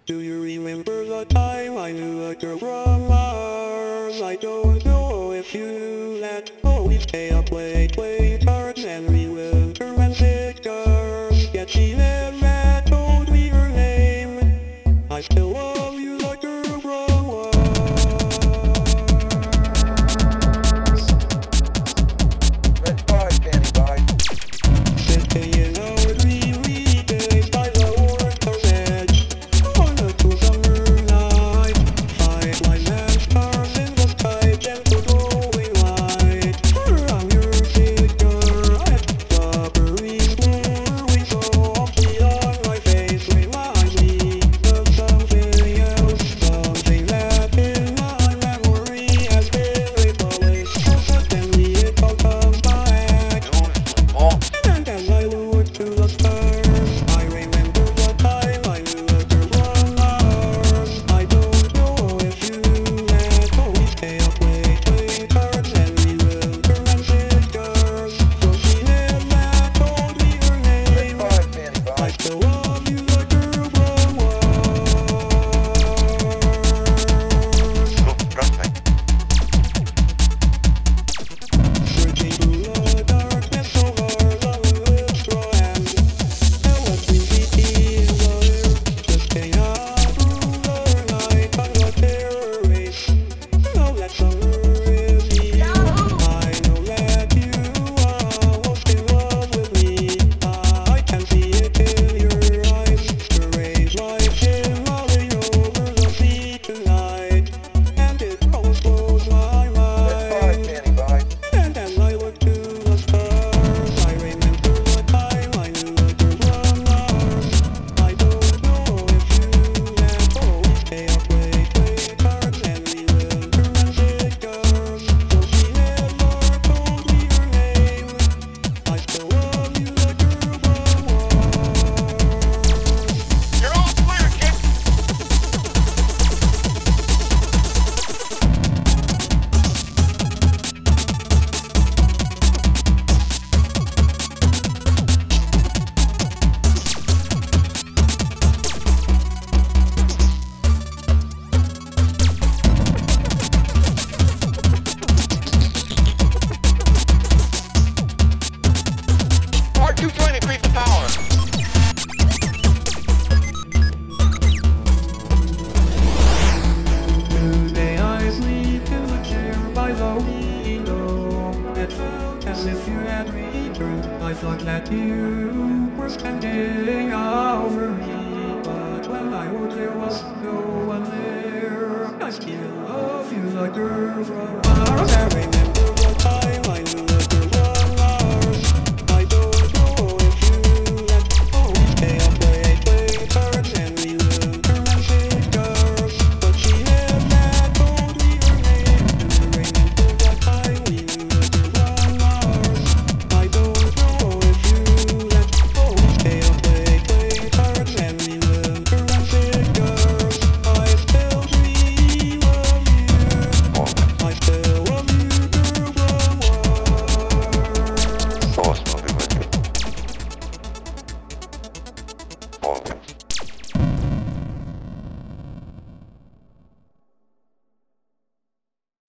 Do you remember the time I knew a girl from Mars? I don't know if you knew that. Oh, we stay up late, play cards and relive romantic girls. Yet she never told me her name. I still love you like girl from Mars. Let's buy, Danny, buy. Sitting in our dreamy days by the water's edge, on a cool summer night, fireflies and stars in the sky, gentle glowing light. Around your figure, at the breeze blurring softly on my face, reminds me of something else, something that in my memory has been replaced. So suddenly it all comes back. And as I look to the stars, I remember the time I knew a girl from Mars. I don't know if you knew that, but we stay up late, play cards and relive romantic girls. So she never told me her name. Buy, Danny, I buy. still love you like girl from Mars. Searching through the darkness of our lonely strand, electricity in the air, just hang out through the night on the terrace. Know that summer is here. I know that you are almost in love with me. I can see it in your eyes. The rays like shimmering over the sea tonight, and it almost blows my Let's buy, mind. Danny, buy. And as I look to the stars, I remember the time I knew a girl from Mars. I don't know if you knew that, oh, we stay up late, play cards and relive romantic girls. So she never told me her name. I still love you like girl from Mars. You're all clear, kid. R220, increase the power. Today I sleep in the chair by the window. It felt as if you had returned. I thought that you were standing over me, but when I woke there was no one there. I still love you like girl from Mars. I remember